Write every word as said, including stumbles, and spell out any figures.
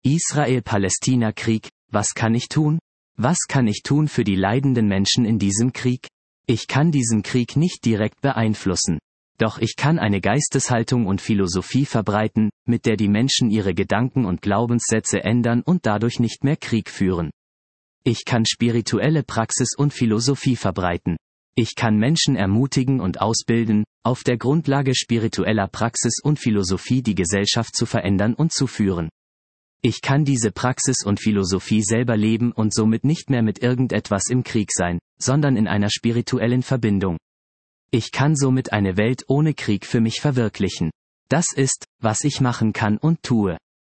Israel-Palästina-Krieg, was kann ich tun? Was kann ich tun für die leidenden Menschen in diesem Krieg? Ich kann diesen Krieg nicht direkt beeinflussen. Doch ich kann eine Geisteshaltung und Philosophie verbreiten, mit der die Menschen ihre Gedanken und Glaubenssätze ändern und dadurch nicht mehr Krieg führen. Ich kann spirituelle Praxis und Philosophie verbreiten. Ich kann Menschen ermutigen und ausbilden, auf der Grundlage spiritueller Praxis und Philosophie die Gesellschaft zu verändern und zu führen. Ich kann diese Praxis und Philosophie selber leben und somit nicht mehr mit irgendetwas im Krieg sein, sondern in einer spirituellen Verbindung. Ich kann somit eine Welt ohne Krieg für mich verwirklichen. Das ist, was ich machen kann und tue.